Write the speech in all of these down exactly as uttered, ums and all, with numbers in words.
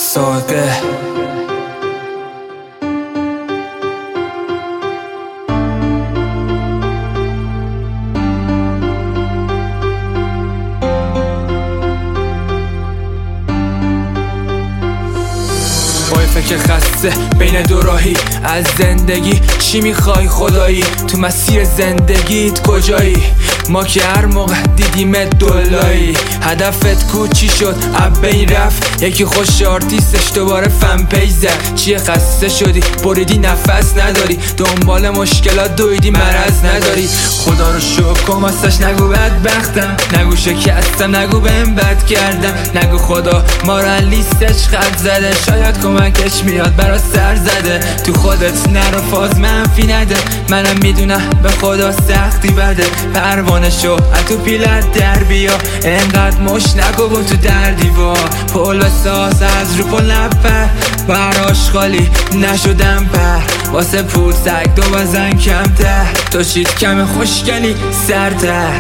ساقه با فکر خسته بین دو راهی از زندگی، چی میخوای خدایی؟ تو مسیر زندگیت کجایی؟ ما که هر موقع دیدیمت دولایی، هدفت کو چی شد؟ اب بین رفت یکی خوش آرتیستش دوباره فن پیج زد. چیه خسته شدی؟ بریدی نفس نداری، دنبال مشکلات دویدی مرض نداری. خدا رو شکر کن واسش نگو بدبختم، نگو شکستم، نگو بهم بد کردم، نگو خدا ما رو لیستش خط زده، شاید کمکش میاد برا سر زده. تو خودت نرو فاز منفی نده، منم میدونم به خدا سختی بده. پروانه شو اتو پیلت در بیا، انقدر مش نگو تو در دیوار. پل بساز از رو پل نپر، براش خالی نشدم پر، واسه پول سگ دو بزن کمتر. تو چیت کم خوشگلی سرتر،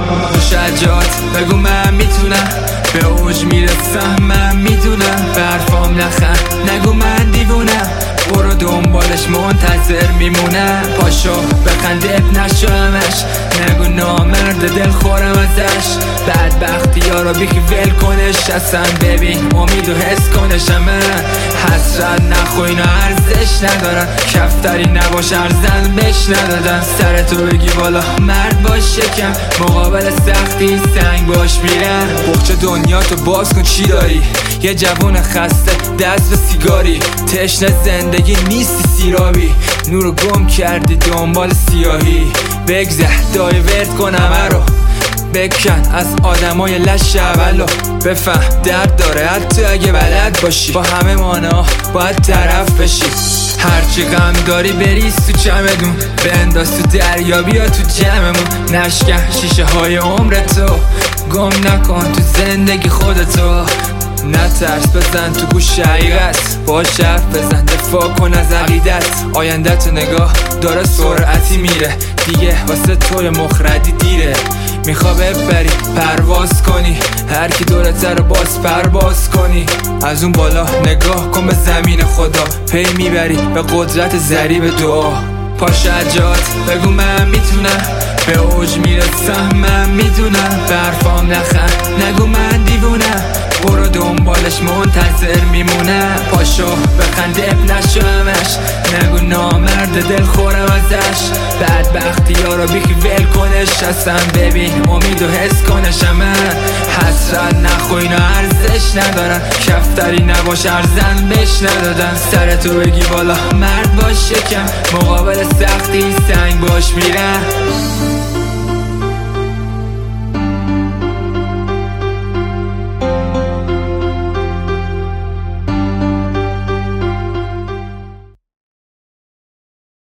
مشجعات بگو من میتونم، به اوج میرسم من میدونم. برفام نخند نگو من دیوونم، برو دنبالش منتظر میمونم. پاشو بخند اب نشو همش، نگو نامرد دل خورم ازش. بدبختی ها رو بیخی ول کنش، اصلا ببین امید و حس کنش. من حسرت نخو اینا ارزش ندارن، کفتری نباش ارزن بش ندادن. سر تو بگی بالا مرد باش شکم، مقابل سختی سنگ باش میرن. بخچه دنیا تو باز کن چی داری؟ یه جوون خسته دست به سیگاری، تشنه زندگی نیستی سیرابی، نورو گم کردی دنبال سیاهی. بگذر دای ورد کن همه رو، بکن از آدمای لش اولو. بفهم درد داره حتی اگه بلد باشی، با همه مانا باید طرف بشی. هرچی غم داری بریز تو چمدون، بنداز تو دریا بیا تو جمعمون. نشکن شیشه های عمرتو، گم نکن تو زندگی خودتو. نترس بزن تو گوش حقیقت، باش حرف بزن دفاع کن از عقیدت. آینده تو نگاه داره سرعتی میره، دیگه واسه توی مخردی دیره. میخوا ببری پرواز کنی، هر کی دورت رو باز پرواز کنی. از اون بالا نگاه کن به زمین خدا، پی میبری به قدرت ضریب دعا. پاشجات بگو من میتونم، به اوج میرسم من میدونم. برفام نخند نگو من دیوونم، برو دنبالش منتظر میمونم. پاشو بخند اب نشو همش، نگو نامرد دل خورم ازش. بدبختی ها رو بیخی ول کنش، اصلا ببین امید و حس کنش. من حسرت نخو اینا ارزش ندارن، کفتری نباش ارزن بش ندادن. سر تو بگی بالا مرد باش شکم، مقابل سختی سنگ باش میرن.